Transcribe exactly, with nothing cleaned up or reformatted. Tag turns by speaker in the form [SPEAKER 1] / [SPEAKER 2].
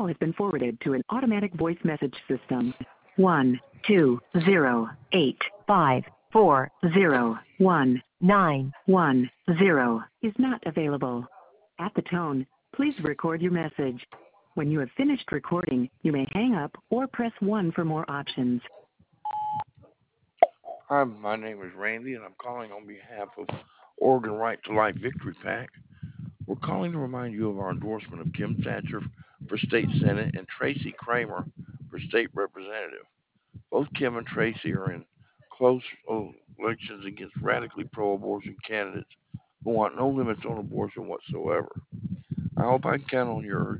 [SPEAKER 1] call has been forwarded to an automatic voice message system. One two zero eight five four zero one nine one zero is not available. At the tone, please record your message. When you have finished recording, you may hang up or press one for more options.
[SPEAKER 2] Hi, my name is Randy, and I'm calling on behalf of Oregon Right to Life Victory PAC. We're calling to remind you of our endorsement of Kim Thatcher for State Senate and Tracy Kramer for State Representative. Both Kim and Tracy are in close elections against radically pro-abortion candidates who want no limits on abortion whatsoever. I hope I can count on your